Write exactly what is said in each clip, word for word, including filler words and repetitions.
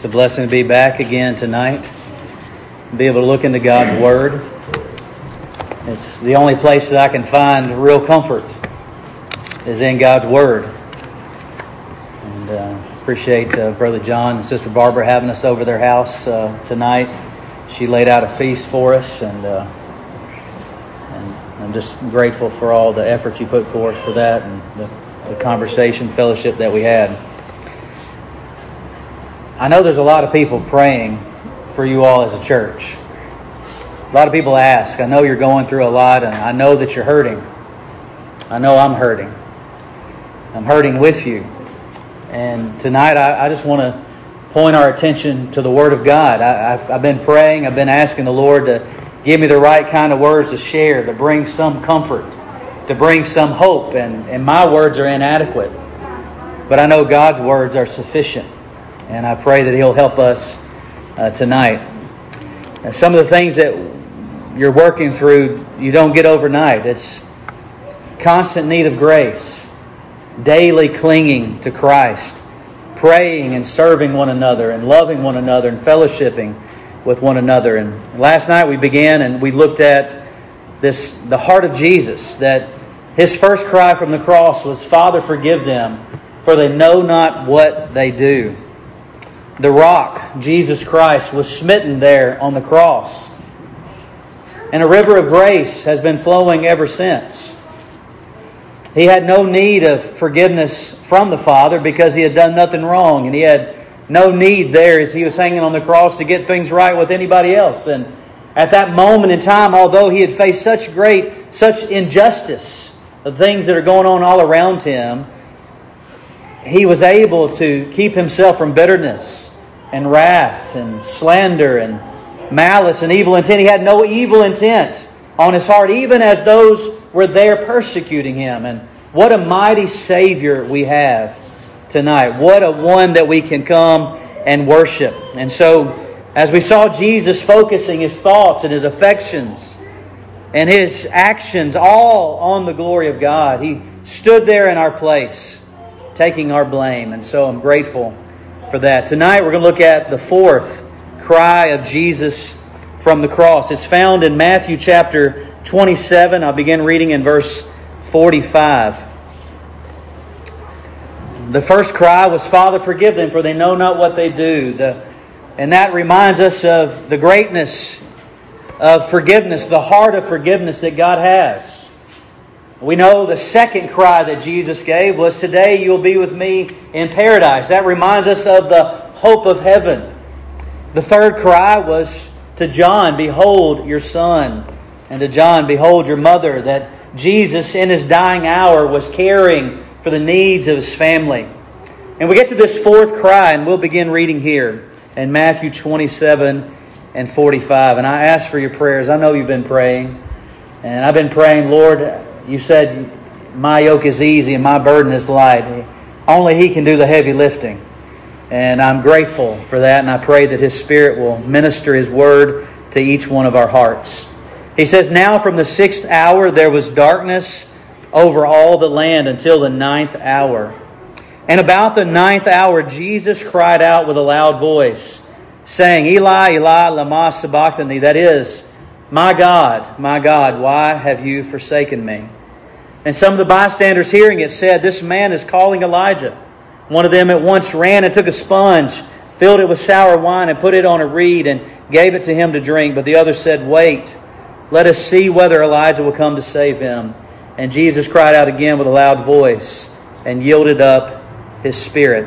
It's a blessing to be back again tonight. Be able to look into God's Word. It's the only place that I can find real comfort is in God's Word. And uh, appreciate uh, Brother John and Sister Barbara having us over their house uh, tonight. She laid out a feast for us, and, uh, and I'm just grateful for all the effort you put forth for that and the, the conversation, fellowship that we had. I know there's a lot of people praying for you all as a church. A lot of people ask, I know you're going through a lot, and I know that you're hurting. I know I'm hurting. I'm hurting with you. And tonight I, I just want to point our attention to the Word of God. I, I've, I've been praying, I've been asking the Lord to give me the right kind of words to share, to bring some comfort, to bring some hope. And, and my words are inadequate. But I know God's words are sufficient. And I pray that He'll help us uh, tonight. Uh, some of the things that you're working through, you don't get overnight. It's constant need of grace, daily clinging to Christ, praying and serving one another and loving one another and fellowshipping with one another. And last night we began and we looked at this, the heart of Jesus, that His first cry from the cross was, Father, forgive them, for they know not what they do. The rock, Jesus Christ, was smitten there on the cross. And a river of grace has been flowing ever since. He had no need of forgiveness from the Father because He had done nothing wrong. And He had no need there as He was hanging on the cross to get things right with anybody else. And at that moment in time, although He had faced such great, such injustice, the things that are going on all around Him, He was able to keep Himself from bitterness and wrath and slander and malice and evil intent. He had no evil intent on His heart, even as those were there persecuting Him. And what a mighty Savior we have tonight. What a one that we can come and worship. And so, as we saw Jesus focusing His thoughts and His affections and His actions all on the glory of God, He stood there in our place, taking our blame. And so I'm grateful for that. Tonight we're going to look at the fourth cry of Jesus from the cross. It's found in Matthew chapter twenty-seven. I'll begin reading in verse forty-five. The first cry was, Father, forgive them, for they know not what they do. The, and that reminds us of the greatness of forgiveness, the heart of forgiveness that God has. We know the second cry that Jesus gave was, today you'll be with me in paradise. That reminds us of the hope of heaven. The third cry was to John, behold your son. And to John, behold your mother. That Jesus in His dying hour was caring for the needs of His family. And we get to this fourth cry, and we'll begin reading here in Matthew twenty-seven and forty-five. And I ask for your prayers. I know you've been praying. And I've been praying, Lord, You said my yoke is easy and my burden is light. Only He can do the heavy lifting. And I'm grateful for that. And I pray that His Spirit will minister His word to each one of our hearts. He says, now from the sixth hour there was darkness over all the land until the ninth hour. And about the ninth hour Jesus cried out with a loud voice, saying, Eli, Eli, lama sabachthani. That is, my God, my God, why have you forsaken me? And some of the bystanders hearing it said, this man is calling Elijah. One of them at once ran and took a sponge, filled it with sour wine, and put it on a reed, and gave it to him to drink. But the other said, wait, let us see whether Elijah will come to save him. And Jesus cried out again with a loud voice, and yielded up His spirit.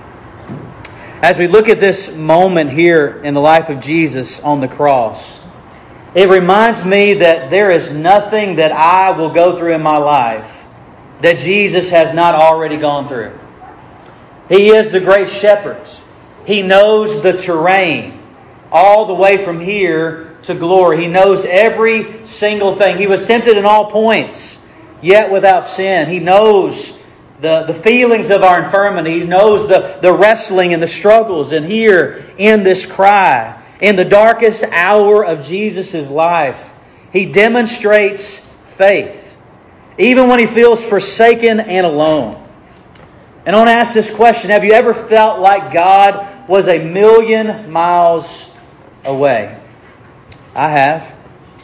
As we look at this moment here in the life of Jesus on the cross, it reminds me that there is nothing that I will go through in my life that Jesus has not already gone through. He is the great shepherd. He knows the terrain all the way from here to glory. He knows every single thing. He was tempted in all points, yet without sin. He knows the, the feelings of our infirmity. He knows the, the wrestling and the struggles. And here in this cry, in the darkest hour of Jesus' life, He demonstrates faith, even when He feels forsaken and alone. And I want to ask this question. Have you ever felt like God was a million miles away. I have.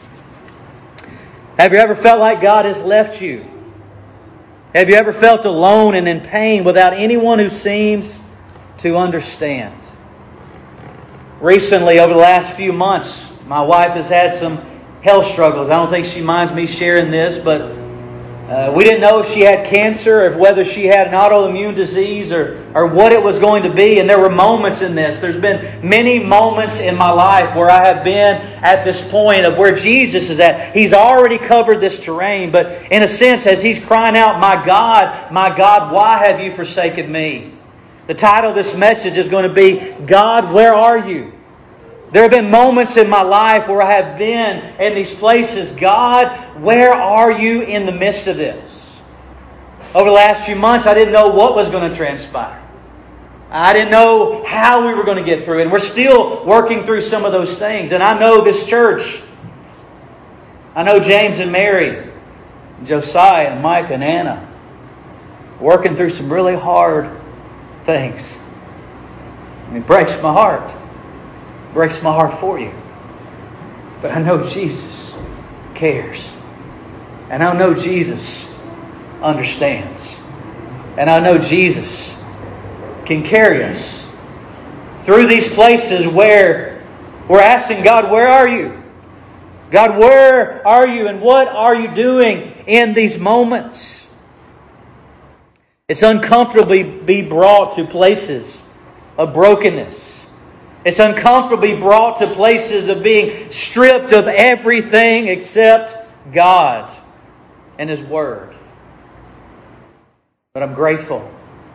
Have you ever felt like God has left you? Have you ever felt alone and in pain without anyone who seems to understand? Recently, over the last few months, my wife has had some health struggles. I don't think she minds me sharing this, but uh, we didn't know if she had cancer, or whether she had an autoimmune disease, or, or what it was going to be. And there were moments in this. There's been many moments in my life where I have been at this point of where Jesus is at. He's already covered this terrain, but in a sense, as He's crying out, "My God, my God, why have you forsaken me?" The title of this message is going to be, "God, where are you?" There have been moments in my life where I have been in these places. God, where are you in the midst of this? Over the last few months, I didn't know what was going to transpire. I didn't know how we were going to get through it. And we're still working through some of those things. And I know this church. I know James and Mary, Josiah and Mike and Anna, working through some really hard things. And it breaks my heart. Breaks my heart for you. But I know Jesus cares. And I know Jesus understands. And I know Jesus can carry us through these places where we're asking God, where are you? God, where are you? And what are you doing in these moments? It's uncomfortably be brought to places of brokenness. It's uncomfortably brought to places of being stripped of everything except God and His Word. But I'm grateful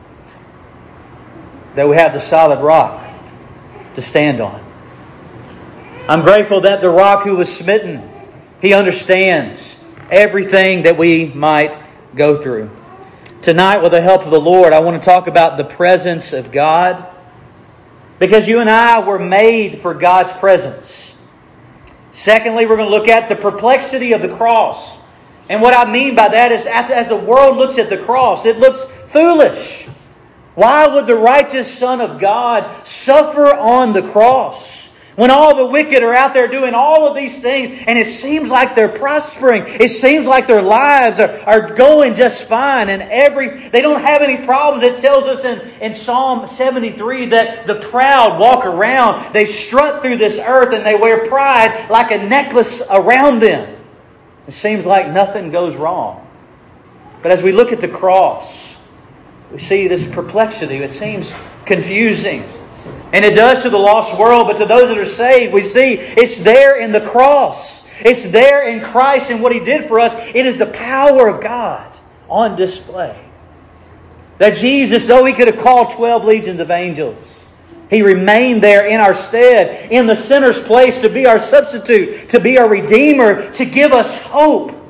that we have the solid rock to stand on. I'm grateful that the rock who was smitten, He understands everything that we might go through. Tonight, with the help of the Lord, I want to talk about the presence of God. Because you and I were made for God's presence. Secondly, we're going to look at the perplexity of the cross. And what I mean by that is, as the world looks at the cross, it looks foolish. Why would the righteous Son of God suffer on the cross? When all the wicked are out there doing all of these things, and it seems like they're prospering. It seems like their lives are, are going just fine, and every they don't have any problems. It tells us in, in Psalm seventy-three that the proud walk around. They strut through this earth, and they wear pride like a necklace around them. It seems like nothing goes wrong. But as we look at the cross, we see this perplexity. It seems confusing. And it does to the lost world, but to those that are saved, we see it's there in the cross. It's there in Christ and what He did for us. It is the power of God on display. That Jesus, though He could have called twelve legions of angels, He remained there in our stead, in the sinner's place, to be our substitute, to be our Redeemer, to give us hope in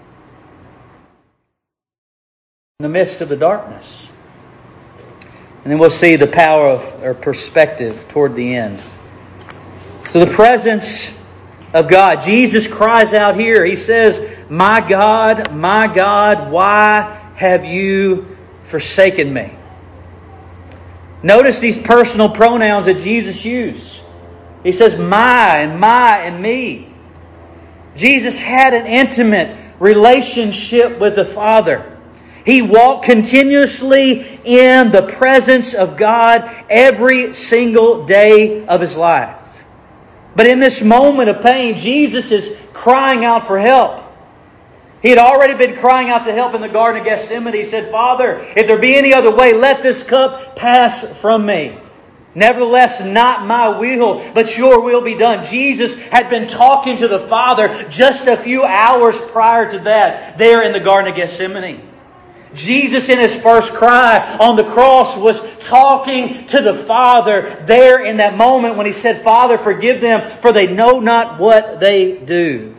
the midst of the darkness. And then we'll see the power of or perspective toward the end. So the presence of God. Jesus cries out here. He says, "My God, my God, why have you forsaken me?" Notice these personal pronouns that Jesus used. He says, "my" and "my" and "me." Jesus had an intimate relationship with the Father. He walked continuously in the presence of God every single day of His life. But in this moment of pain, Jesus is crying out for help. He had already been crying out to help in the Garden of Gethsemane. He said, "Father, if there be any other way, let this cup pass from me. Nevertheless, not my will, but your will be done." Jesus had been talking to the Father just a few hours prior to that, there in the Garden of Gethsemane. Jesus, in His first cry on the cross, was talking to the Father there in that moment when He said, "Father, forgive them, for they know not what they do."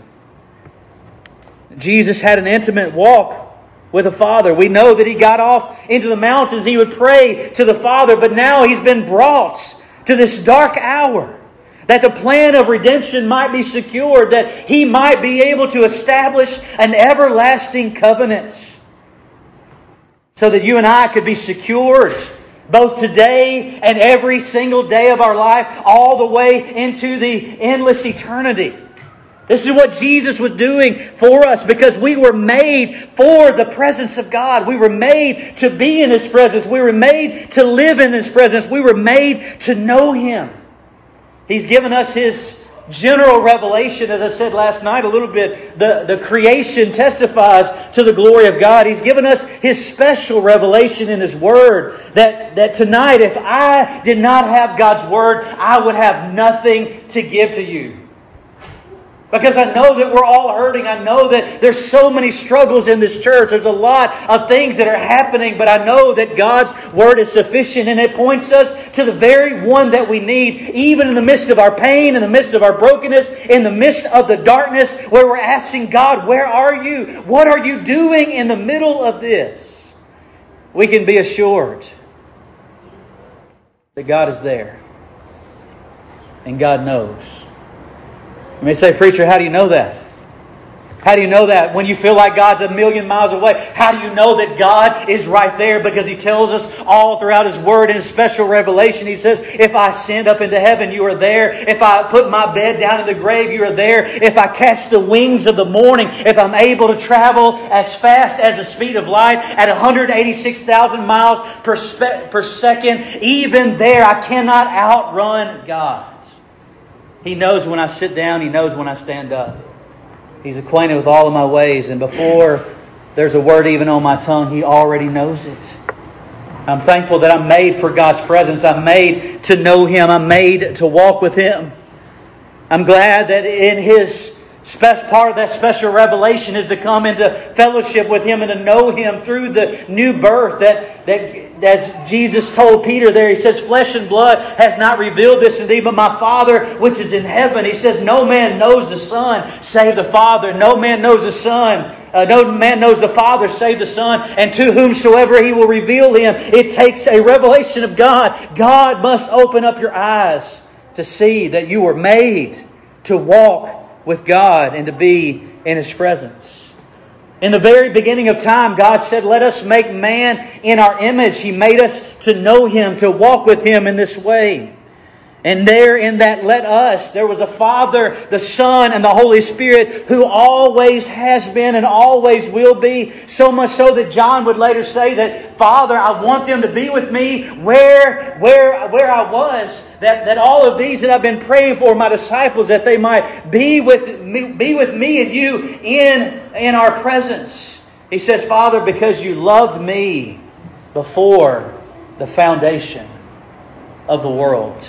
Jesus had an intimate walk with the Father. We know that He got off into the mountains. He would pray to the Father, but now He's been brought to this dark hour, that the plan of redemption might be secured, that He might be able to establish an everlasting covenant, so that you and I could be secured both today and every single day of our life, all the way into the endless eternity. This is what Jesus was doing for us because we were made for the presence of God. We were made to be in His presence. We were made to live in His presence. We were made to know Him. He's given us His general revelation, as I said last night a little bit. The, the creation testifies to the glory of God. He's given us His special revelation in His Word. That, that tonight, if I did not have God's Word, I would have nothing to give to you. Because I know that we're all hurting. I know that there's so many struggles in this church. There's a lot of things that are happening. But I know that God's Word is sufficient. And it points us to the very one that we need. Even in the midst of our pain, in the midst of our brokenness, in the midst of the darkness, where we're asking God, where are you? What are you doing in the middle of this? We can be assured that God is there. And God knows. You may say, preacher, how do you know that? How do you know that when you feel like God's a million miles away? How do you know that God is right there? Because He tells us all throughout His Word in His special revelation. He says, if I ascend up into heaven, you are there. If I put my bed down in the grave, you are there. If I catch the wings of the morning, if I'm able to travel as fast as the speed of light at one hundred eighty-six thousand miles per, spe- per second, even there I cannot outrun God. He knows when I sit down. He knows when I stand up. He's acquainted with all of my ways. And before there's a word even on my tongue, He already knows it. I'm thankful that I'm made for God's presence. I'm made to know Him. I'm made to walk with Him. I'm glad that in His special part of that special revelation is to come into fellowship with Him and to know Him through the new birth. That, that as Jesus told Peter there, He says, flesh and blood has not revealed this to thee, but my Father which is in heaven. He says, no man knows the Son save the Father. No man knows the Son. Uh, no man knows the Father save the Son. And to whomsoever He will reveal Him. It takes a revelation of God. God must open up your eyes to see that you were made to walk with God and to be in His presence. In the very beginning of time, God said, let us make man in our image. He made us to know Him, to walk with Him in this way. And there in that let us, there was a Father, the Son, and the Holy Spirit who always has been and always will be. So much so that John would later say that, Father, I want them to be with me where, where, where I was. That, that all of these that I've been praying for, my disciples, that they might be with me, be with me and you in, in our presence. He says, Father, because you loved me before the foundation of the world.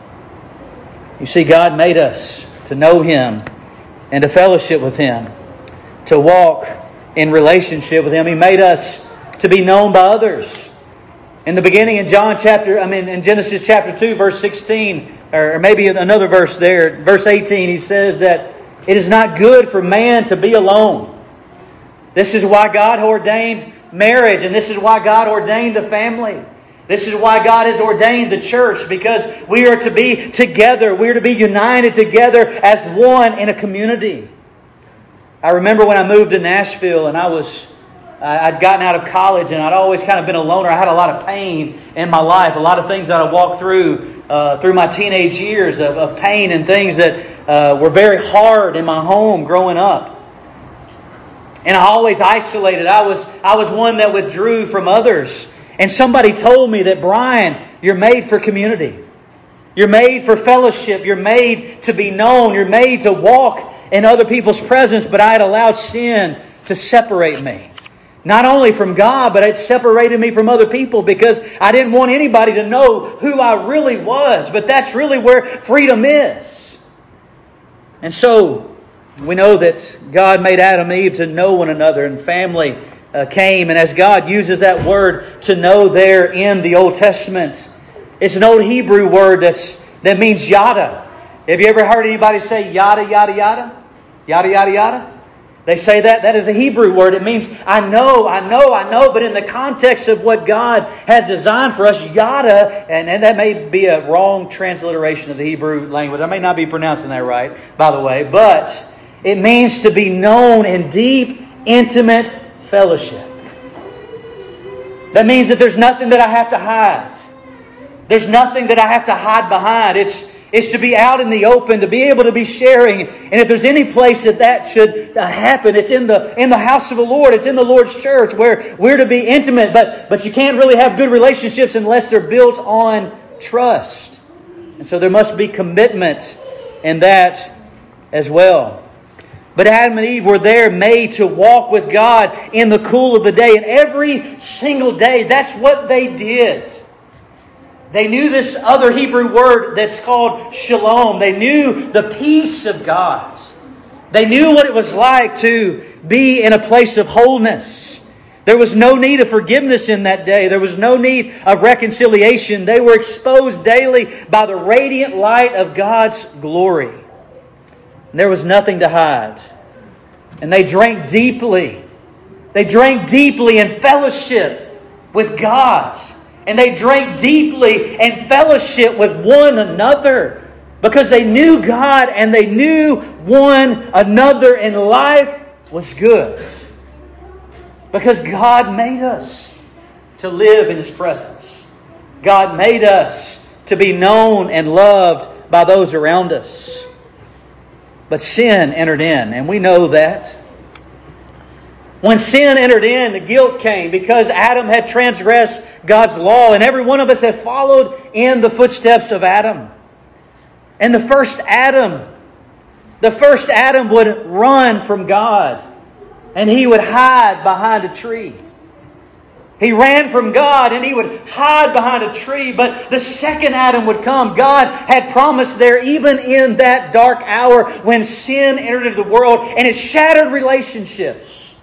You see, God made us to know Him and to fellowship with Him, to walk in relationship with Him. He made us to be known by others. In the beginning, in John chapter, I mean, in Genesis chapter two, verse sixteen, or maybe another verse there, verse eighteen, He says that it is not good for man to be alone. This is why God ordained marriage, and this is why God ordained the family. This is why God has ordained the church, because we are to be together. We are to be united together as one in a community. I remember when I moved to Nashville and I was, I'd gotten out of college and I'd always kind of been a loner. I had a lot of pain in my life, a lot of things that I walked through uh, through my teenage years of, of pain and things that uh, were very hard in my home growing up. And I always isolated. I was I was one that withdrew from others. And somebody told me that, Brian, you're made for community. You're made for fellowship. You're made to be known. You're made to walk in other people's presence. But I had allowed sin to separate me. Not only from God, but it separated me from other people because I didn't want anybody to know who I really was. But that's really where freedom is. And so we know that God made Adam and Eve to know one another, and family Uh, came, and as God uses that word to know there in the Old Testament, it's an old Hebrew word that's that means yada. Have you ever heard anybody say yada, yada, yada? Yada, yada, yada? They say that. That is a Hebrew word. It means I know, I know, I know, but in the context of what God has designed for us, yada, and, and that may be a wrong transliteration of the Hebrew language. I may not be pronouncing that right, by the way, but it means to be known in deep, intimate fellowship. That means that there's nothing that I have to hide. There's nothing that I have to hide behind. It's, it's to be out in the open, to be able to be sharing. And if there's any place that that should uh, happen, it's in the in the house of the Lord. It's in the Lord's church where we're to be intimate. But, but you can't really have good relationships unless they're built on trust. And so there must be commitment in that as well. But Adam and Eve were there made to walk with God in the cool of the day. And every single day, that's what they did. They knew this other Hebrew word that's called shalom. They knew the peace of God. They knew what it was like to be in a place of wholeness. There was no need of forgiveness in that day. There was no need of reconciliation. They were exposed daily by the radiant light of God's glory. There was nothing to hide. And they drank deeply. They drank deeply in fellowship with God. And they drank deeply in fellowship with one another. Because they knew God and they knew one another, and life was good. Because God made us to live in His presence. God made us to be known and loved by those around us. But sin entered in, and we know that. When sin entered in, the guilt came because Adam had transgressed God's law, and every one of us had followed in the footsteps of Adam. And the first Adam, the first Adam would run from God, and he would hide behind a tree. He ran from God and he would hide behind a tree. But the second Adam would come. God had promised there, even in that dark hour when sin entered into the world and it shattered relationships.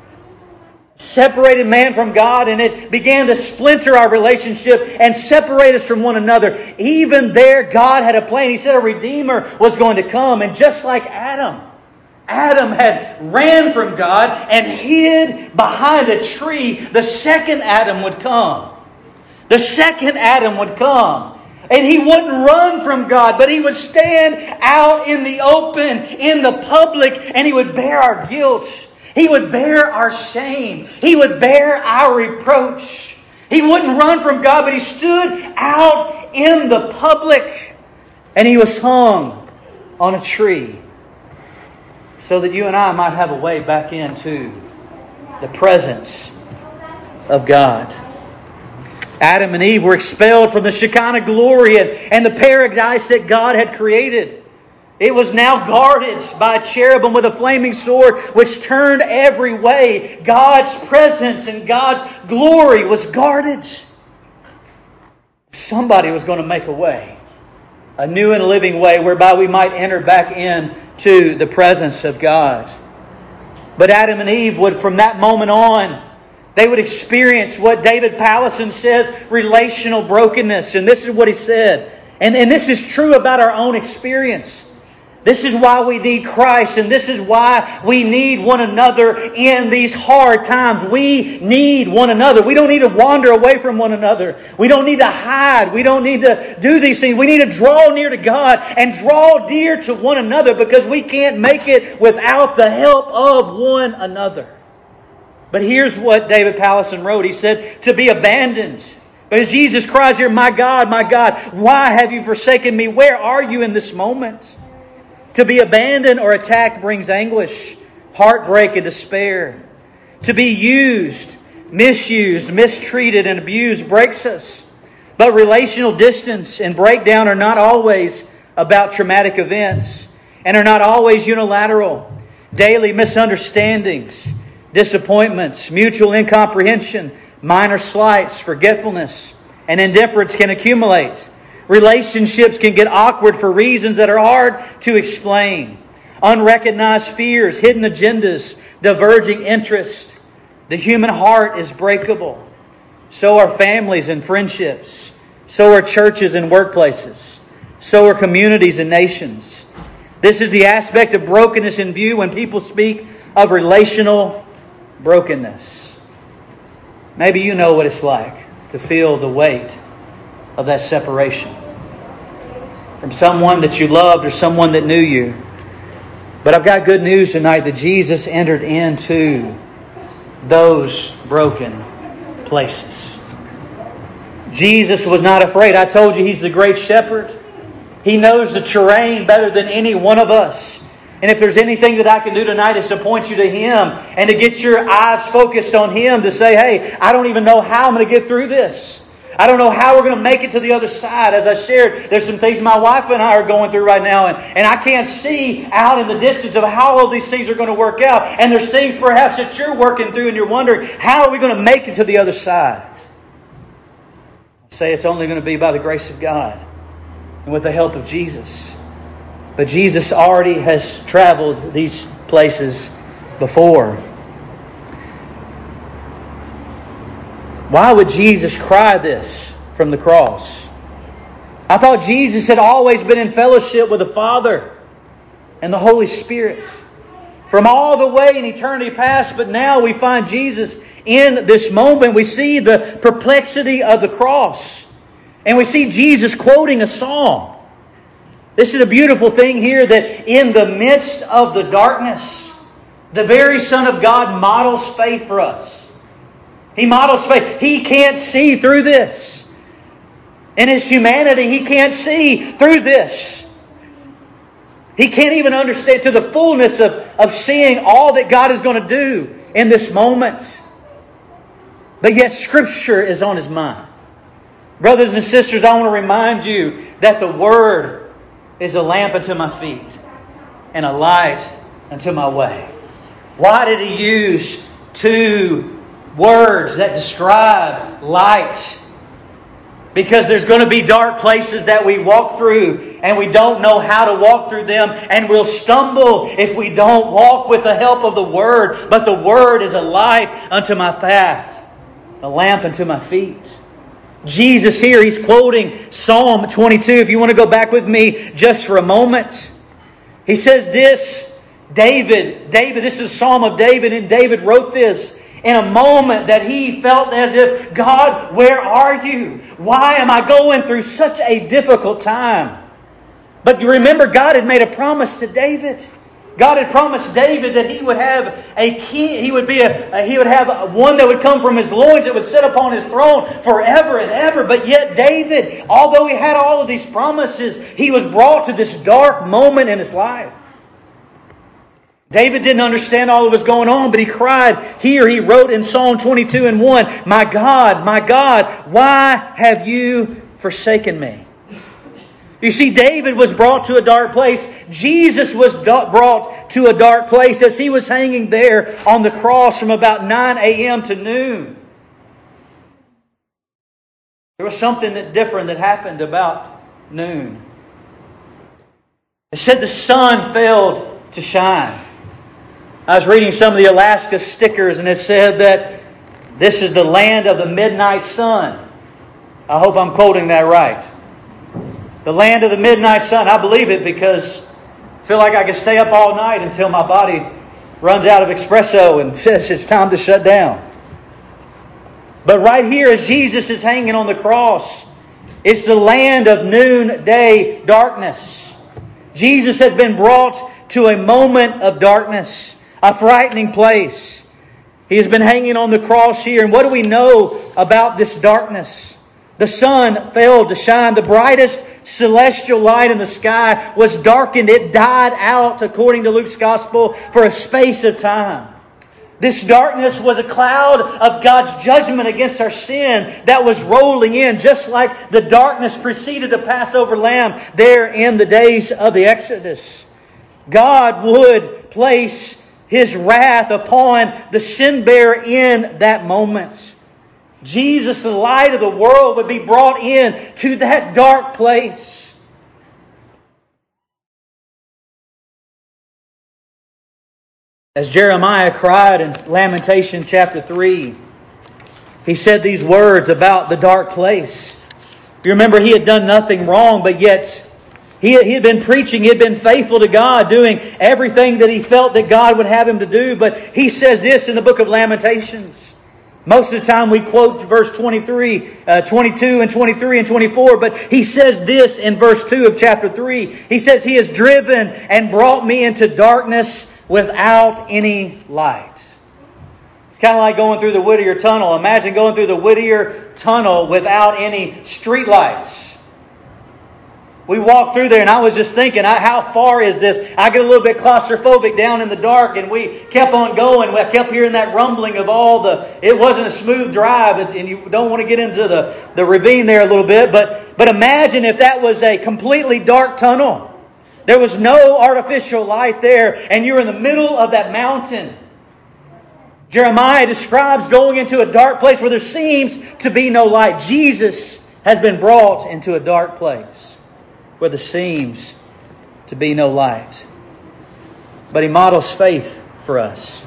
Separated man from God, and it began to splinter our relationship and separate us from one another. Even there, God had a plan. He said a Redeemer was going to come. And just like Adam, Adam had ran from God and hid behind a tree. The second Adam would come. The second Adam would come. And he wouldn't run from God, but he would stand out in the open, in the public, and he would bear our guilt. He would bear our shame. He would bear our reproach. He wouldn't run from God, but he stood out in the public, and he was hung on a tree, so that you and I might have a way back into the presence of God. Adam and Eve were expelled from the Shekinah glory and, and the paradise that God had created. It was now guarded by a cherubim with a flaming sword which turned every way. God's presence and God's glory was guarded. Somebody was going to make a way. A new and living way whereby we might enter back into the presence of God. But Adam and Eve would, from that moment on, they would experience what David Powlison says, relational brokenness. And this is what he said. And, and this is true about our own experience. This is why we need Christ, and this is why we need one another in these hard times. We need one another. We don't need to wander away from one another. We don't need to hide. We don't need to do these things. We need to draw near to God and draw near to one another, because we can't make it without the help of one another. But here's what David Powlison wrote. He said, to be abandoned. But as Jesus cries here, my God, my God, why have you forsaken me? Where are you in this moment? To be abandoned or attacked brings anguish, heartbreak, and despair. To be used, misused, mistreated, and abused breaks us. But relational distance and breakdown are not always about traumatic events and are not always unilateral. Daily misunderstandings, disappointments, mutual incomprehension, minor slights, forgetfulness, and indifference can accumulate. Relationships can get awkward for reasons that are hard to explain. Unrecognized fears, hidden agendas, diverging interests. The human heart is breakable. So are families and friendships. So are churches and workplaces. So are communities and nations. This is the aspect of brokenness in view when people speak of relational brokenness. Maybe you know what it's like to feel the weight of that separation from someone that you loved or someone that knew you. But I've got good news tonight that Jesus entered into those broken places. Jesus was not afraid. I told you He's the great shepherd. He knows the terrain better than any one of us. And if there's anything that I can do tonight is to point you to Him and to get your eyes focused on Him, to say, hey, I don't even know how I'm going to get through this. I don't know how we're going to make it to the other side. As I shared, there's some things my wife and I are going through right now, and, and I can't see out in the distance of how all these things are going to work out. And there's things perhaps that you're working through and you're wondering, how are we going to make it to the other side? I say it's only going to be by the grace of God and with the help of Jesus. But Jesus already has traveled these places before. Why would Jesus cry this from the cross? I thought Jesus had always been in fellowship with the Father and the Holy Spirit from all the way in eternity past, but now we find Jesus in this moment. We see the perplexity of the cross, and we see Jesus quoting a psalm. This is a beautiful thing here, that in the midst of the darkness, the very Son of God models faith for us. He models faith. He can't see through this. In His humanity, He can't see through this. He can't even understand to the fullness of, of seeing all that God is going to do in this moment. But yet Scripture is on His mind. Brothers and sisters, I want to remind you that the Word is a lamp unto my feet and a light unto my way. Why did He use two words that describe light? Because there's going to be dark places that we walk through and we don't know how to walk through them, and we'll stumble if we don't walk with the help of the Word. But the Word is a light unto my path, a lamp unto my feet. Jesus here, He's quoting Psalm twenty-two. If you want to go back with me just for a moment. He says this, David, David, this is a Psalm of David, and David wrote this in a moment that he felt as if, God, where are you? Why am I going through such a difficult time? But you remember, God had made a promise to David. God had promised David that he would have a king. He would be a, a he would have one that would come from his loins that would sit upon his throne forever and ever. But yet David, although he had all of these promises, he was brought to this dark moment in his life. David didn't understand all that was going on, but he cried. Here he wrote in Psalm twenty-two and one, "My God, my God, why have you forsaken me?" You see, David was brought to a dark place. Jesus was brought to a dark place as He was hanging there on the cross from about nine a.m. to noon. There was something that different that happened about noon. It said the sun failed to shine. I was reading some of the Alaska stickers, and it said that this is the land of the midnight sun. I hope I'm quoting that right. The land of the midnight sun. I believe it because I feel like I can stay up all night until my body runs out of espresso and says it's time to shut down. But right here, as Jesus is hanging on the cross, it's the land of noonday darkness. Jesus has been brought to a moment of darkness, a frightening place. He has been hanging on the cross here. And what do we know about this darkness? The sun failed to shine. The brightest celestial light in the sky was darkened. It died out, according to Luke's Gospel, for a space of time. This darkness was a cloud of God's judgment against our sin that was rolling in, just like the darkness preceded the Passover lamb there in the days of the Exodus. God would place His wrath upon the sin bearer in that moment. Jesus, the light of the world, would be brought in to that dark place. As Jeremiah cried in Lamentation chapter three, he said these words about the dark place. You remember, he had done nothing wrong, but yet he, he had been preaching, he had been faithful to God, doing everything that he felt that God would have him to do. But he says this in the book of Lamentations. Most of the time we quote verse twenty-three, uh, twenty-two and twenty-three and twenty-four. But he says this in verse two of chapter three. He says, "He has driven and brought me into darkness without any light." It's kind of like going through the Whittier Tunnel. Imagine going through the Whittier Tunnel without any street lights. We walked through there and I was just thinking, how far is this? I get a little bit claustrophobic down in the dark, and we kept on going. We kept hearing that rumbling of all the... It wasn't a smooth drive, and you don't want to get into the, the ravine there a little bit. But, but imagine if that was a completely dark tunnel. There was no artificial light there, and you're in the middle of that mountain. Jeremiah describes going into a dark place where there seems to be no light. Jesus has been brought into a dark place where there seems to be no light. But He models faith for us.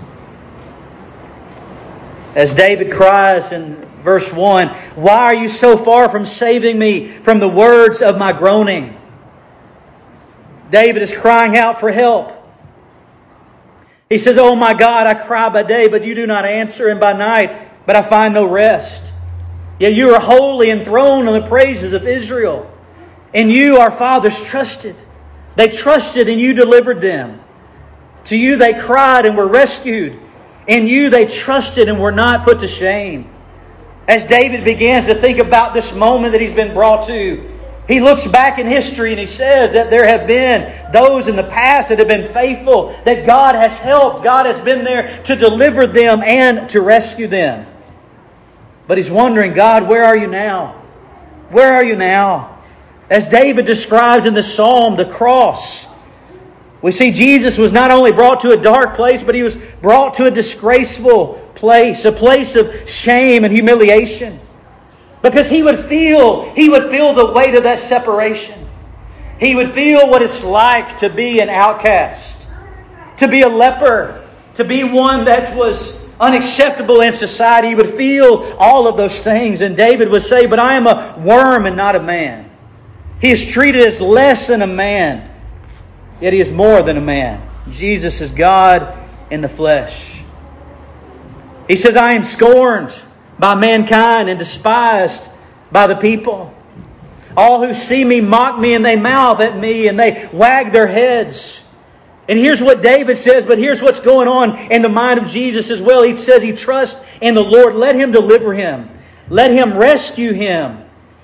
As David cries in verse one, "Why are you so far from saving me from the words of my groaning?" David is crying out for help. He says, "Oh my God, I cry by day, but you do not answer, and by night, but I find no rest. Yet you are holy, enthroned on the praises of Israel. In you our fathers trusted. They trusted and you delivered them. To you they cried and were rescued. In you they trusted and were not put to shame." As David begins to think about this moment that he's been brought to, he looks back in history and he says that there have been those in the past that have been faithful, that God has helped. God has been there to deliver them and to rescue them. But he's wondering, God, where are you now? Where are you now? As David describes in the Psalm, the cross, we see Jesus was not only brought to a dark place, but He was brought to a disgraceful place, a place of shame and humiliation. Because He would feel, He would feel the weight of that separation. He would feel what it's like to be an outcast, to be a leper, to be one that was unacceptable in society. He would feel all of those things. And David would say, "But I am a worm and not a man. He is treated as less than a man, yet He is more than a man." Jesus is God in the flesh. He says, "I am scorned by mankind and despised by the people. All who see me mock me, and they mouth at me, and they wag their heads." And here's what David says, but here's what's going on in the mind of Jesus as well. He says he trusts in the Lord. Let Him deliver him. Let Him rescue him.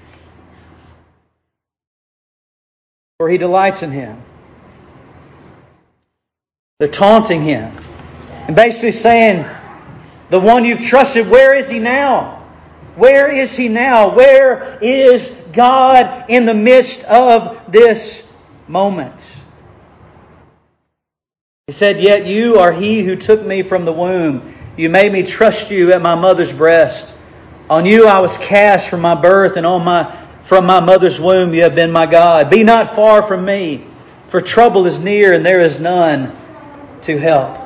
For He delights in him. They're taunting him and basically saying, the one you've trusted, where is He now? Where is He now? Where is God in the midst of this moment? He said, "Yet you are He who took me from the womb. You made me trust you at my mother's breast. On you I was cast from my birth, and on my From my mother's womb you have been my God. Be not far from me, for trouble is near and there is none to help."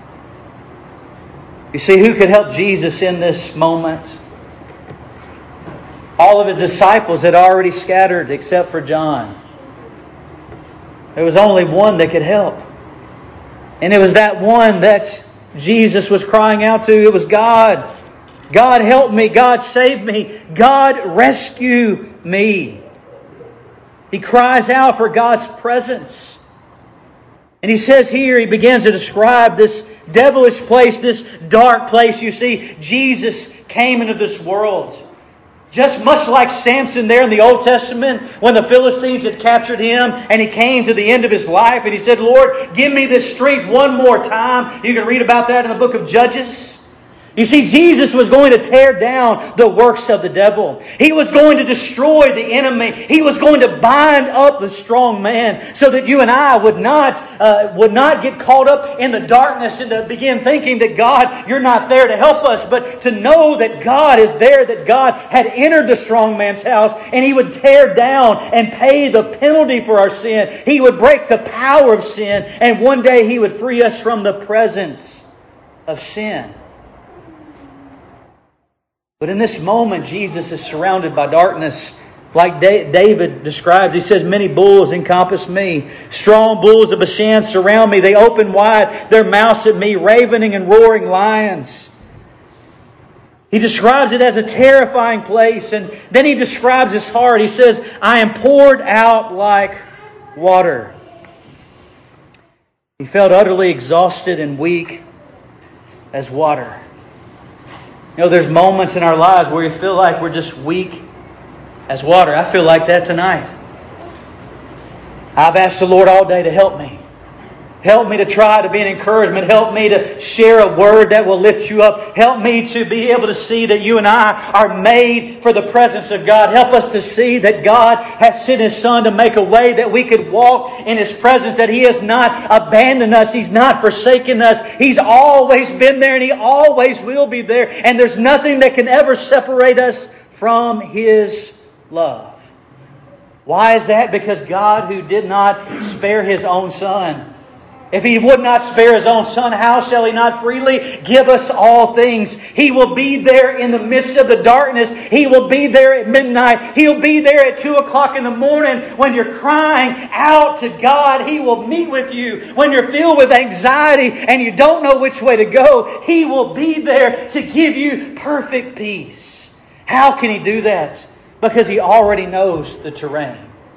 You see, who could help Jesus in this moment? All of His disciples had already scattered except for John. There was only one that could help. And it was that one that Jesus was crying out to. It was God. God help me. God save me. God rescue me. He cries out for God's presence. And he says here, he begins to describe this devilish place, this dark place. You see, Jesus came into this world. Just much like Samson there in the Old Testament, when the Philistines had captured him and he came to the end of his life and he said, "Lord, give me this strength one more time." You can read about that in the book of Judges. You see, Jesus was going to tear down the works of the devil. He was going to destroy the enemy. He was going to bind up the strong man so that you and I would not uh, would not get caught up in the darkness and to begin thinking that, God, you're not there to help us, but to know that God is there, that God had entered the strong man's house and He would tear down and pay the penalty for our sin. He would break the power of sin, and one day He would free us from the presence of sin. But in this moment, Jesus is surrounded by darkness. Like David describes, he says, "Many bulls encompass me. Strong bulls of Bashan surround me. They open wide their mouths at me, ravening and roaring lions." He describes it as a terrifying place. And then he describes his heart. He says, "I am poured out like water." He felt utterly exhausted and weak as water. You know, there's moments in our lives where we feel like we're just weak as water. I feel like that tonight. I've asked the Lord all day to help me. Help me to try to be an encouragement. Help me to share a word that will lift you up. Help me to be able to see that you and I are made for the presence of God. Help us to see that God has sent His Son to make a way that we could walk in His presence, that He has not abandoned us. He's not forsaken us. He's always been there and He always will be there. And there's nothing that can ever separate us from His love. Why is that? Because God, who did not spare His own Son, if He would not spare His own Son, how shall He not freely give us all things? He will be there in the midst of the darkness. He will be there at midnight. He'll be there at two o'clock in the morning when you're crying out to God. He will meet with you. When you're filled with anxiety and you don't know which way to go, He will be there to give you perfect peace. How can He do that? Because He already knows the terrain.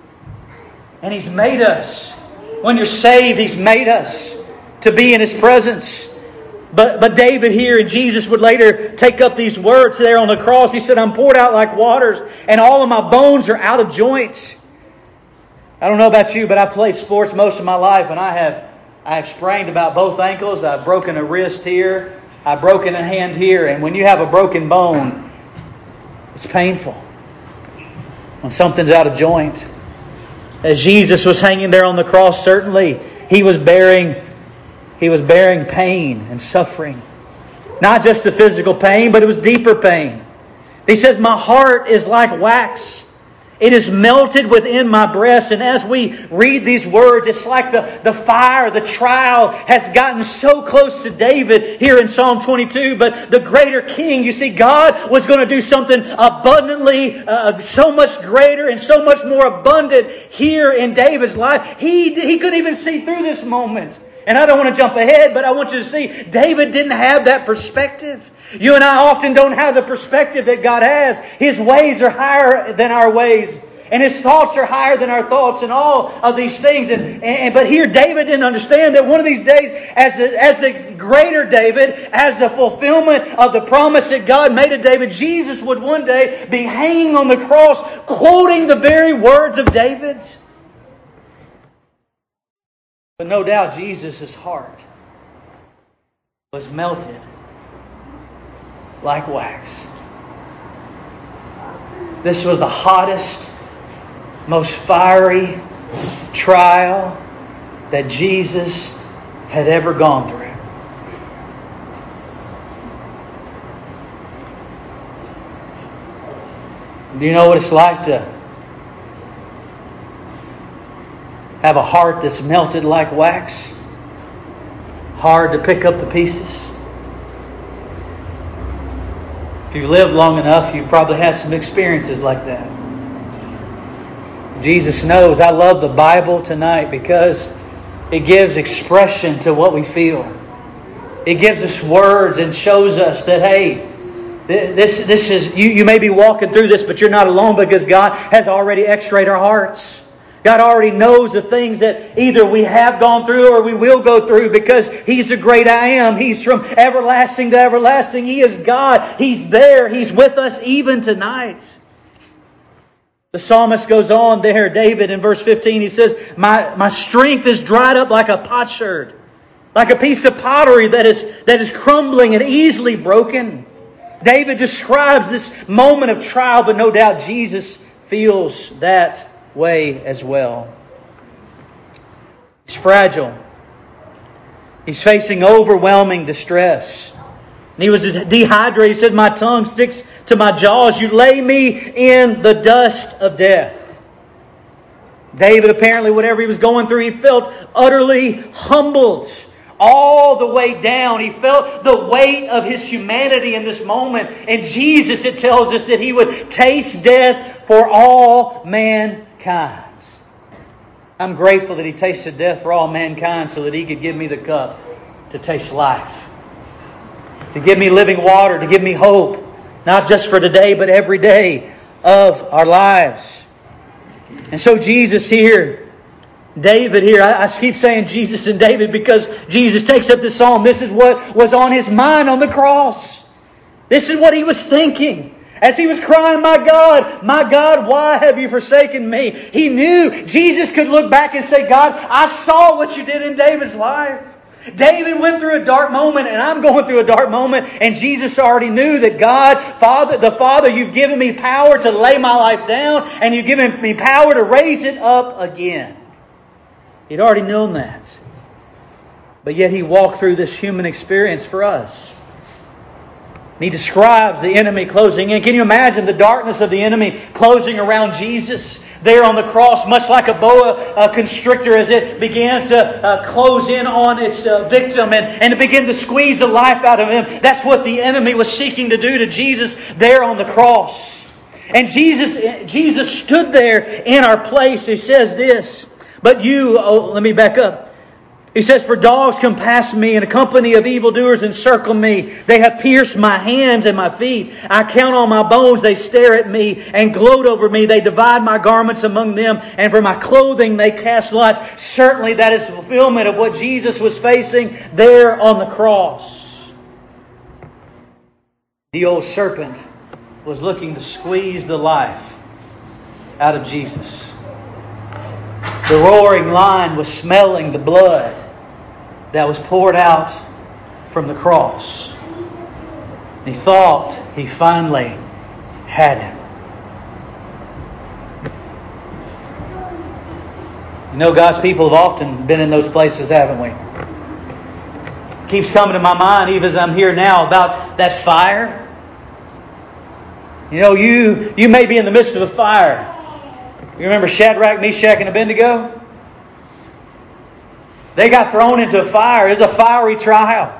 And He's made us. When you're saved, He's made us to be in His presence. But, but David here, and Jesus would later take up these words there on the cross. He said, I'm poured out like waters, and all of my bones are out of joint. I don't know about you, but I played sports most of my life, and I have I have sprained about both ankles. I've broken a wrist here. I've broken a hand here. And when you have a broken bone, it's painful when something's out of joint. As Jesus was hanging there on the cross, certainly He was bearing, He was bearing pain and suffering. Not just the physical pain, but it was deeper pain. He says, my heart is like wax. It is melted within my breast. And as we read these words, it's like the, the fire, the trial has gotten so close to David here in Psalm twenty-two. But the greater king, you see, God was going to do something abundantly, uh, so much greater and so much more abundant here in David's life. He, he couldn't even see through this moment. And I don't want to jump ahead, but I want you to see, David didn't have that perspective. You and I often don't have the perspective that God has. His ways are higher than our ways. And His thoughts are higher than our thoughts, and all of these things. And, and But here David didn't understand that one of these days, as the, as the greater David, as the fulfillment of the promise that God made to David, Jesus would one day be hanging on the cross, quoting the very words of David. But no doubt Jesus' heart was melted like wax. This was the hottest, most fiery trial that Jesus had ever gone through. Do you know what it's like to have a heart that's melted like wax? Hard to pick up the pieces. If you've lived long enough, you've probably had some experiences like that. Jesus knows. I love the Bible tonight because it gives expression to what we feel. It gives us words and shows us that, hey, this, this is you, you may be walking through this, but you're not alone because God has already x-rayed our hearts. God already knows the things that either we have gone through or we will go through because He's the great I am. He's from everlasting to everlasting. He is God. He's there. He's with us even tonight. The psalmist goes on there, David, in verse fifteen, he says, My, my strength is dried up like a potsherd, like a piece of pottery that is, that is crumbling and easily broken. David describes this moment of trial, but no doubt Jesus feels that way as well. He's fragile. He's facing overwhelming distress. And he was dehydrated. He said, my tongue sticks to my jaws. You lay me in the dust of death. David, apparently, whatever he was going through, he felt utterly humbled. All the way down. He felt the weight of His humanity in this moment. And Jesus, it tells us that He would taste death for all mankind. I'm grateful that He tasted death for all mankind so that He could give me the cup to taste life. To give me living water, to give me hope. Not just for today, but every day of our lives. And so Jesus here, David here, I, I keep saying Jesus and David because Jesus takes up this psalm. This is what was on his mind on the cross. This is what he was thinking. As he was crying, my God, my God, why have you forsaken me? He knew Jesus could look back and say, God, I saw what you did in David's life. David went through a dark moment, and I'm going through a dark moment, and Jesus already knew that God, Father, the Father, you've given me power to lay my life down, and you've given me power to raise it up again. He'd already known that. But yet he walked through this human experience for us. And he describes the enemy closing in. Can you imagine the darkness of the enemy closing around Jesus there on the cross, much like a boa uh, constrictor as it begins to uh, close in on its uh, victim and, and to begin to squeeze the life out of him? That's what the enemy was seeking to do to Jesus there on the cross. And Jesus, Jesus stood there in our place. He says this, but you, oh, let me back up. He says, for dogs come past me, and a company of evildoers encircle me. They have pierced my hands and my feet. I count on my bones. They stare at me and gloat over me. They divide my garments among them, and for my clothing they cast lots. Certainly that is the fulfillment of what Jesus was facing there on the cross. The old serpent was looking to squeeze the life out of Jesus. The roaring lion was smelling the blood that was poured out from the cross. He thought he finally had him. You know, God's people have often been in those places, haven't we? It keeps coming to my mind, even as I'm here now, about that fire. You know, you, you may be in the midst of a fire. You remember Shadrach, Meshach, and Abednego? They got thrown into a fire. It was a fiery trial.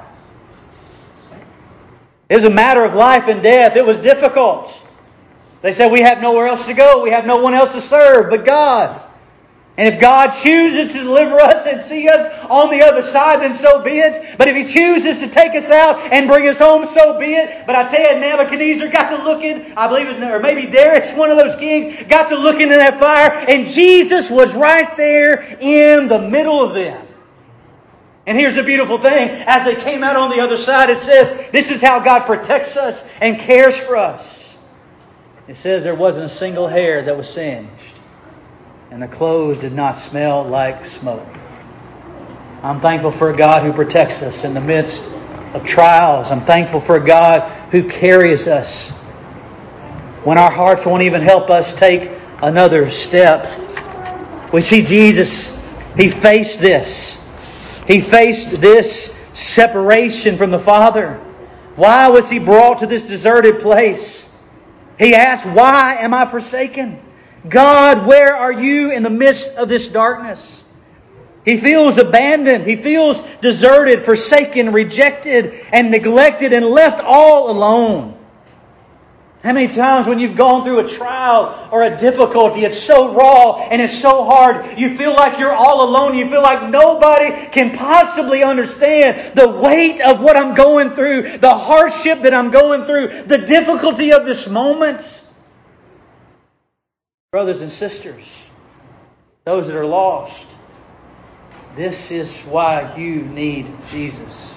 It was a matter of life and death. It was difficult. They said, we have nowhere else to go. We have no one else to serve but God. And if God chooses to deliver us and see us on the other side, then so be it. But if He chooses to take us out and bring us home, so be it. But I tell you, Nebuchadnezzar got to look in, I believe it was, or maybe Darius, one of those kings, got to look into that fire, and Jesus was right there in the middle of them. And here's the beautiful thing. As they came out on the other side, it says, this is how God protects us and cares for us. It says there wasn't a single hair that was singed. And the clothes did not smell like smoke. I'm thankful for a God who protects us in the midst of trials. I'm thankful for a God who carries us when our hearts won't even help us take another step. We see Jesus, He faced this. He faced this separation from the Father. Why was He brought to this deserted place? He asked, why am I forsaken? God, where are you in the midst of this darkness? He feels abandoned. He feels deserted, forsaken, rejected, and neglected, and left all alone. How many times when you've gone through a trial or a difficulty, it's so raw and it's so hard, you feel like you're all alone. You feel like nobody can possibly understand the weight of what I'm going through, the hardship that I'm going through, the difficulty of this moment. Brothers and sisters, those that are lost, this is why you need Jesus.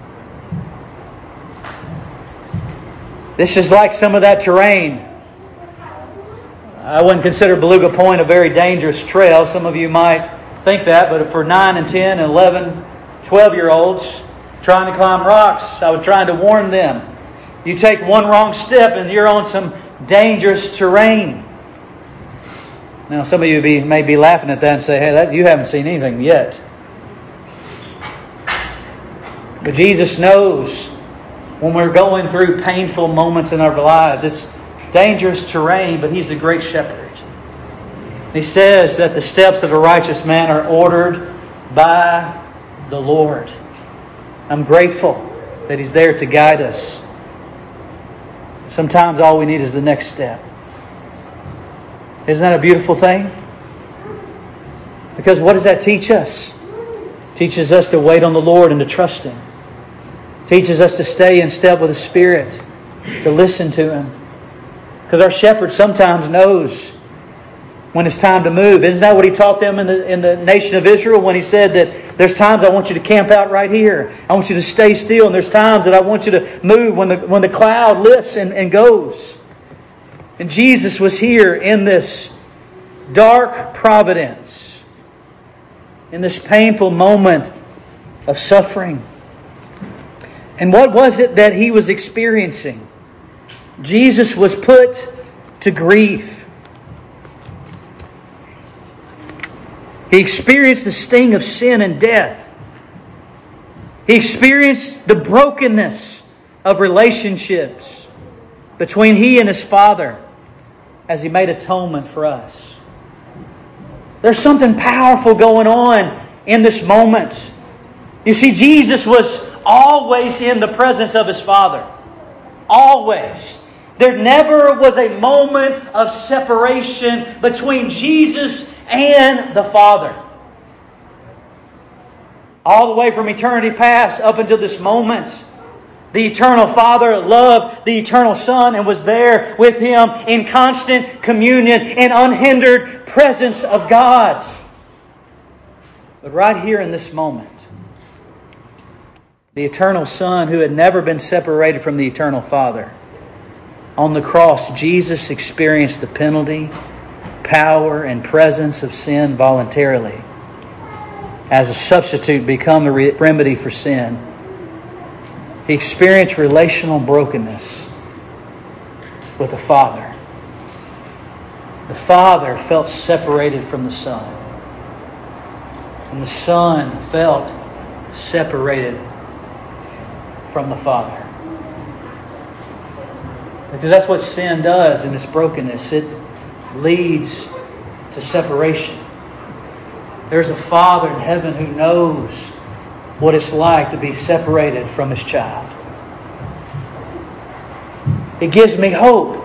This is like some of that terrain. I wouldn't consider Beluga Point a very dangerous trail. Some of you might think that, but for nine and ten and eleven, twelve-year-olds trying to climb rocks, I was trying to warn them. You take one wrong step and you're on some dangerous terrain. Now, some of you be, may be laughing at that and say, hey, that, you haven't seen anything yet. But Jesus knows when we're going through painful moments in our lives, it's dangerous terrain, but He's the great shepherd. He says that the steps of a righteous man are ordered by the Lord. I'm grateful that He's there to guide us. Sometimes all we need is the next step. Isn't that a beautiful thing? Because what does that teach us? It teaches us to wait on the Lord and to trust Him. It teaches us to stay in step with the Spirit, to listen to Him. Because our shepherd sometimes knows when it's time to move. Isn't that what He taught them in the, in the nation of Israel when He said that there's times I want you to camp out right here. I want you to stay still. And there's times that I want you to move when the, when the cloud lifts and, and goes. And Jesus was here in this dark providence, in this painful moment of suffering. And what was it that He was experiencing? Jesus was put to grief. He experienced the sting of sin and death. He experienced the brokenness of relationships between He and His Father as He made atonement for us. There's something powerful going on in this moment. You see, Jesus was always in the presence of His Father. Always. There never was a moment of separation between Jesus and the Father. All the way from eternity past up until this moment, the eternal Father loved the eternal Son and was there with Him in constant communion and unhindered presence of God. But right here in this moment, the eternal Son who had never been separated from the eternal Father, on the cross, Jesus experienced the penalty, power, and presence of sin voluntarily. As a substitute, become the remedy for sin. He experienced relational brokenness with the Father. The Father felt separated from the Son. And the Son felt separated from the Father. Because that's what sin does in its brokenness. It leads to separation. There's a Father in heaven who knows what it's like to be separated from His child. It gives me hope.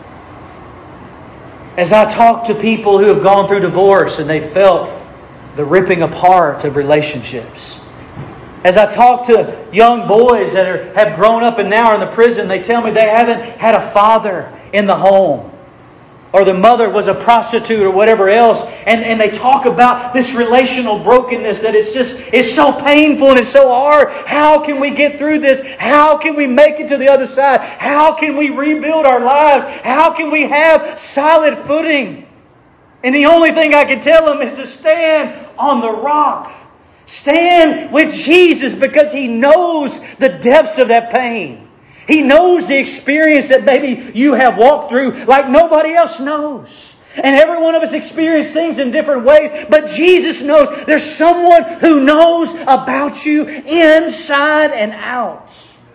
As I talk to people who have gone through divorce and they felt the ripping apart of relationships. As I talk to young boys that are, have grown up and now are in the prison, they tell me they haven't had a father in the home. Or the mother was a prostitute or whatever else. And, and they talk about this relational brokenness that it's just it's so painful and it's so hard. How can we get through this? How can we make it to the other side? How can we rebuild our lives? How can we have solid footing? And the only thing I can tell them is to stand on the rock. Stand with Jesus because He knows the depths of that pain. He knows the experience that maybe you have walked through like nobody else knows. And every one of us experience things in different ways. But Jesus knows there's someone who knows about you inside and out.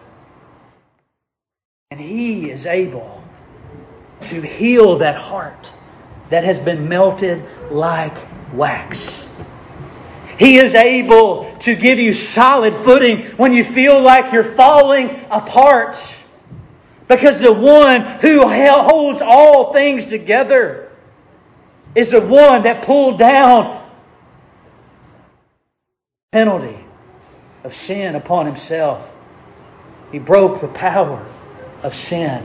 And He is able to heal that heart that has been melted like wax. He is able to give you solid footing when you feel like you're falling apart. Because the one who holds all things together is the one that pulled down the penalty of sin upon Himself. He broke the power of sin.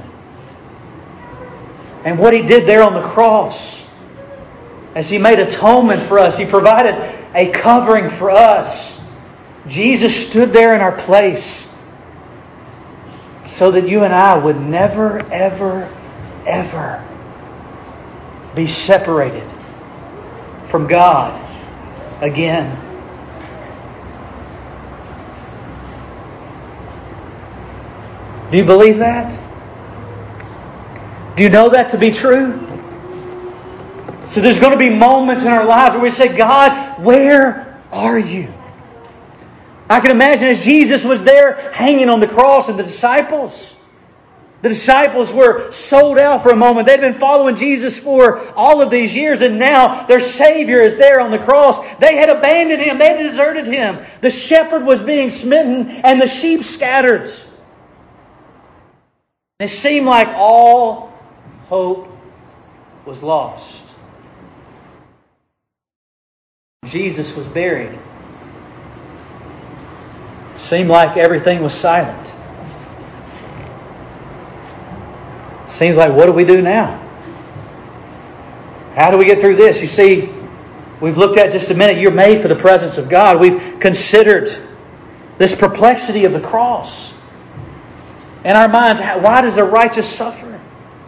And what He did there on the cross, as He made atonement for us, He provided a covering for us. Jesus stood there in our place so that you and I would never, ever, ever be separated from God again. Do you believe that? Do you know that to be true? So there's going to be moments in our lives where we say, God, where are You? I can imagine as Jesus was there hanging on the cross and the disciples. The disciples were sold out for a moment. They'd been following Jesus for all of these years and now their Savior is there on the cross. They had abandoned Him. They had deserted Him. The shepherd was being smitten and the sheep scattered. It seemed like all hope was lost. Jesus was buried. Seemed like everything was silent. Seems like, what do we do now? How do we get through this? You see, we've looked at just a minute. You're made for the presence of God. We've considered this perplexity of the cross. In our minds, why does the righteous suffer?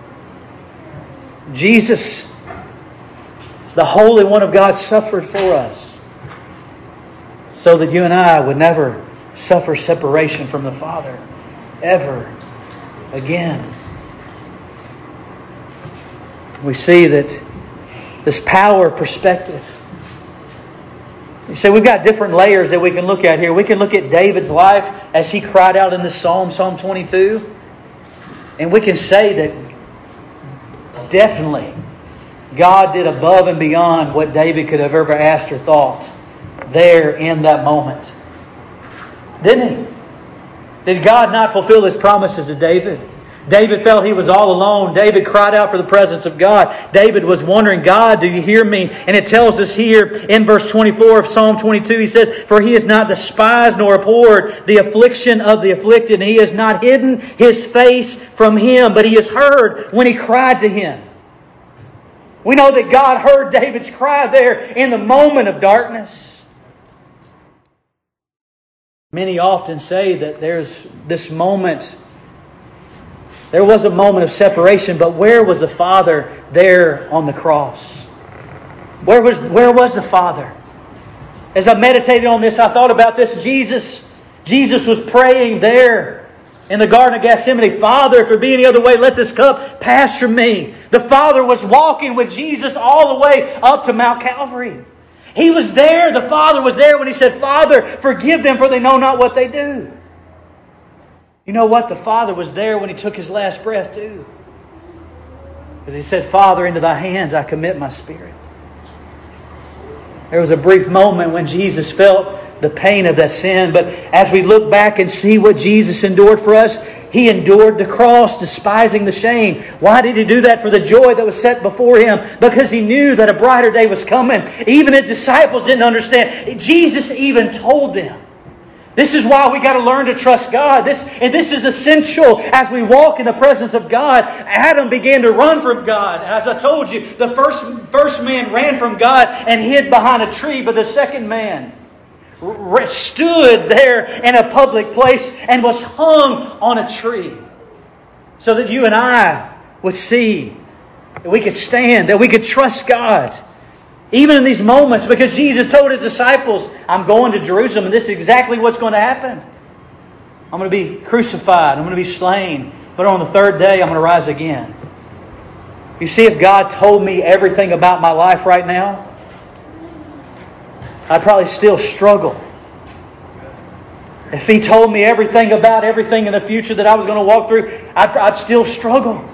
Jesus, the Holy One of God, suffered for us so that you and I would never suffer separation from the Father ever again. We see that this power perspective. You see, we've got different layers that we can look at here. We can look at David's life as he cried out in this psalm, Psalm twenty-two. And we can say that definitely God did above and beyond what David could have ever asked or thought there in that moment. Didn't He? Did God not fulfill His promises to David? David felt he was all alone. David cried out for the presence of God. David was wondering, God, do you hear me? And it tells us here in verse twenty-four of Psalm twenty-two, he says, for He has not despised nor abhorred the affliction of the afflicted, and He has not hidden His face from him, but He has heard when he cried to Him. We know that God heard David's cry there in the moment of darkness. Many often say that there's this moment. There was a moment of separation, but where was the Father there on the cross? Where was, where was the Father? As I meditated on this, I thought about this. Jesus, Jesus was praying there in the Garden of Gethsemane. Father, if there be any other way, let this cup pass from me. The Father was walking with Jesus all the way up to Mount Calvary. He was there. The Father was there when He said, Father, forgive them, for they know not what they do. You know what? The Father was there when He took His last breath too. Because He said, Father, into Thy hands I commit my spirit. There was a brief moment when Jesus felt the pain of that sin. But as we look back and see what Jesus endured for us, He endured the cross, despising the shame. Why did He do that? For the joy that was set before Him. Because He knew that a brighter day was coming. Even His disciples didn't understand. Jesus even told them. This is why we got to learn to trust God. This, and this is essential as we walk in the presence of God. Adam began to run from God. As I told you, the first, first man ran from God and hid behind a tree. But the second man stood there in a public place and was hung on a tree. So that you and I would see, that we could stand, that we could trust God. Even in these moments, because Jesus told His disciples, I'm going to Jerusalem and this is exactly what's going to happen. I'm going to be crucified. I'm going to be slain. But on the third day, I'm going to rise again. You see, if God told me everything about my life right now, I'd probably still struggle. If He told me everything about everything in the future that I was going to walk through, I'd, I'd still struggle.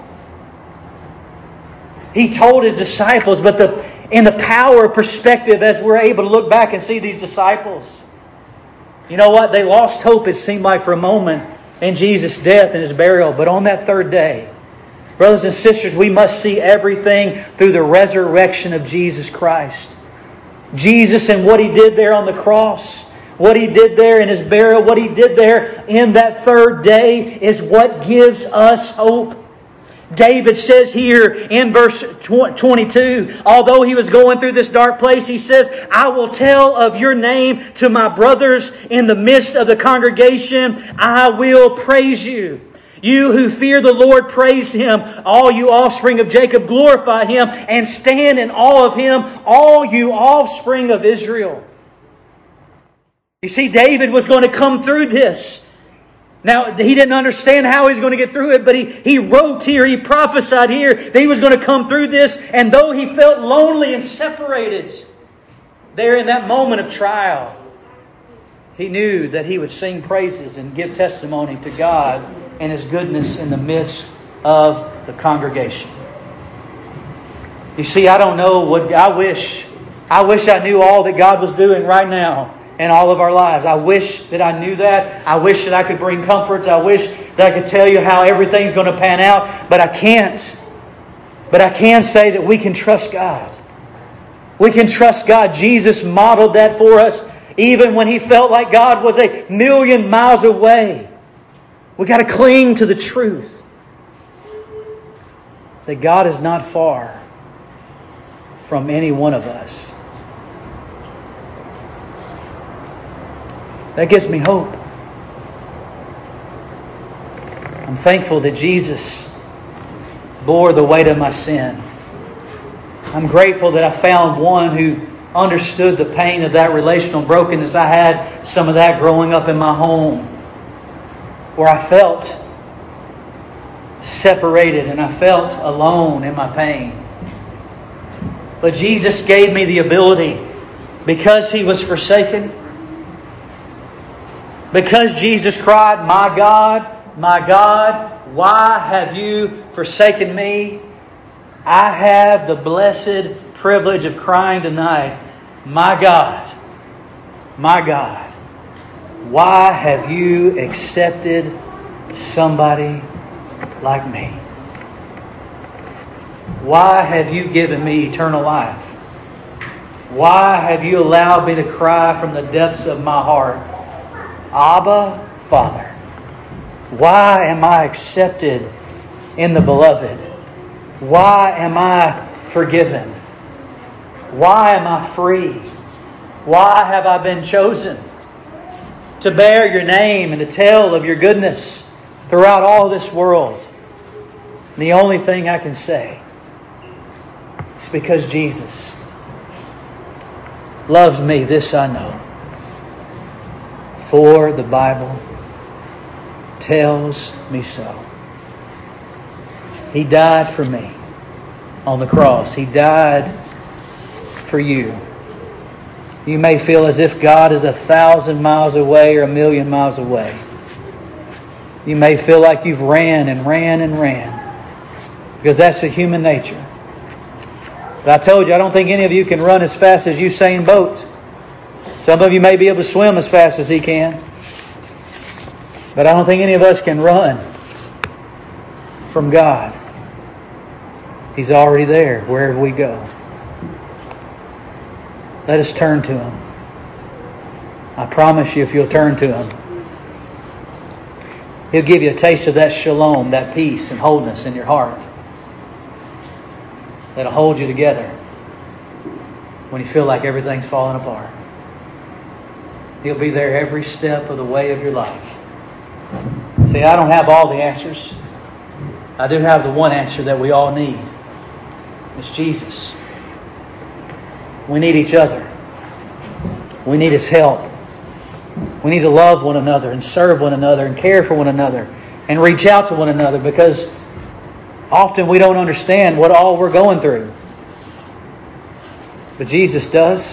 He told His disciples, but the in the power perspective, as we're able to look back and see these disciples, you know what? They lost hope, it seemed like, for a moment in Jesus' death and His burial. But on that third day, brothers and sisters, we must see everything through the resurrection of Jesus Christ. Jesus and what He did there on the cross, what He did there in His burial, what He did there in that third day is what gives us hope. David says here in verse twenty-two, although he was going through this dark place, he says, I will tell of your name to my brothers in the midst of the congregation. I will praise you. You who fear the Lord, praise Him. All you offspring of Jacob, glorify Him and stand in awe of Him, all you offspring of Israel. You see, David was going to come through this. Now, he didn't understand how he was going to get through it, but he, he wrote here, he prophesied here that he was going to come through this. And though he felt lonely and separated there in that moment of trial, he knew that he would sing praises and give testimony to God and His goodness in the midst of the congregation. You see, I don't know what I wish. I wish I knew all that God was doing right now in all of our lives. I wish that I knew that. I wish that I could bring comforts. I wish that I could tell you how everything's going to pan out. But I can't. But I can say that we can trust God. We can trust God. Jesus modeled that for us even when He felt like God was a million miles away. We got to cling to the truth that God is not far. from any one of us. That gives me hope. I'm thankful that Jesus bore the weight of my sin. I'm grateful that I found one who understood the pain of that relational brokenness. I had some of that growing up in my home, where I felt separated and I felt alone in my pain. But Jesus gave me the ability, because He was forsaken, because Jesus cried, "My God, my God, why have you forsaken me?" I have the blessed privilege of crying tonight, "My God, my God, why have you accepted somebody like me? Why have you given me eternal life? Why have you allowed me to cry from the depths of my heart, Abba, Father? Why am I accepted in the Beloved? Why am I forgiven? Why am I free? Why have I been chosen to bear your name and to tell of your goodness throughout all this world?" And the only thing I can say is because Jesus loves me, this I know. For the Bible tells me so. He died for me on the cross. He died for you. You may feel as if God is a thousand miles away or a million miles away. You may feel like you've ran and ran and ran, because that's the human nature. But I told you, I don't think any of you can run as fast as Usain Bolt. Some of you may be able to swim as fast as he can, but I don't think any of us can run from God. He's already there wherever we go. Let us turn to Him. I promise you, if you'll turn to Him, He'll give you a taste of that shalom, that peace and wholeness in your heart, that'll hold you together when you feel like everything's falling apart. He'll be there every step of the way of your life. See, I don't have all the answers. I do have the one answer that we all need. It's Jesus. We need each other. We need His help. We need to love one another and serve one another and care for one another and reach out to one another, because often we don't understand what all we're going through. But Jesus does.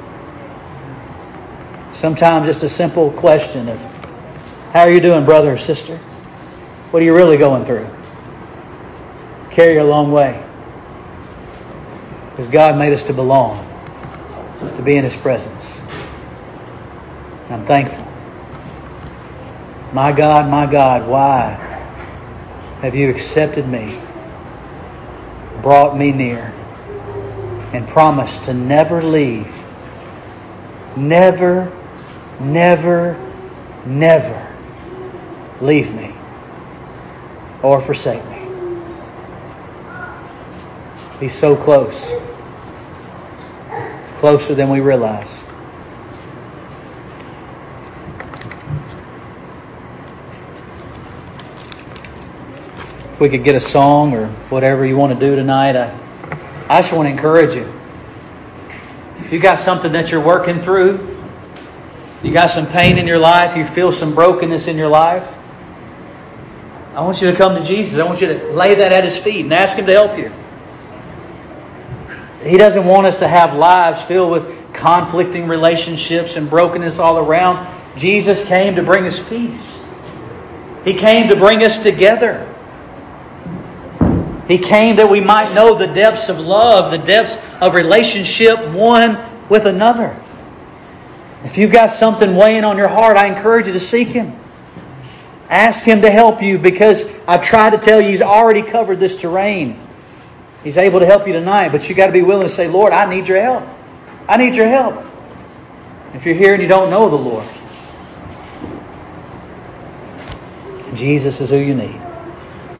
Sometimes it's a simple question of, "How are you doing, brother or sister? What are you really going through?" Carry you a long way. Because God made us to belong, to be in His presence. And I'm thankful. My God, my God, why have you accepted me, brought me near, and promised to never leave, never, never, never leave me or forsake me? He's so close. Closer than we realize. If we could get a song or whatever you want to do tonight, I, I just want to encourage you. If you got something that you're working through, you got some pain in your life, you feel some brokenness in your life, I want you to come to Jesus. I want you to lay that at His feet and ask Him to help you. He doesn't want us to have lives filled with conflicting relationships and brokenness all around. Jesus came to bring us peace. He came to bring us together. He came that we might know the depths of love, the depths of relationship one with another. If you've got something weighing on your heart, I encourage you to seek Him. Ask Him to help you, because I've tried to tell you He's already covered this terrain. He's able to help you tonight, but you got to be willing to say, "Lord, I need your help. I need your help." If you're here and you don't know the Lord, Jesus is who you need.